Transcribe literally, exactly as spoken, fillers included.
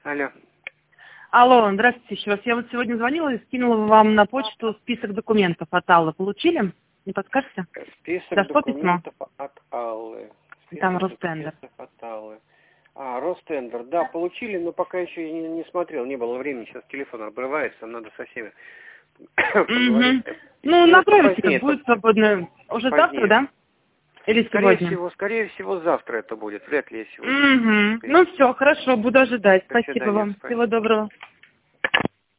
Алло. Алло, здравствуйте еще раз. Я вот сегодня звонила и скинула вам на почту список документов от Аллы. Получили? Не подскажете? Список Дошло письмо? документов от Аллы. Список Там Ростендер. документов от Аллы. А, Ростендер, да, получили, но пока еще и не, не смотрел, не было времени, сейчас телефон обрывается, надо со всеми поговорить. Угу. Ну, направите, как будет свободно. Уже позднее. завтра, да? Или Скорее сегодня? всего, скорее всего, завтра это будет, вряд ли я сегодня. Угу. Ну все, хорошо, буду ожидать. До Спасибо свидания, вам. спасибо. Всего доброго.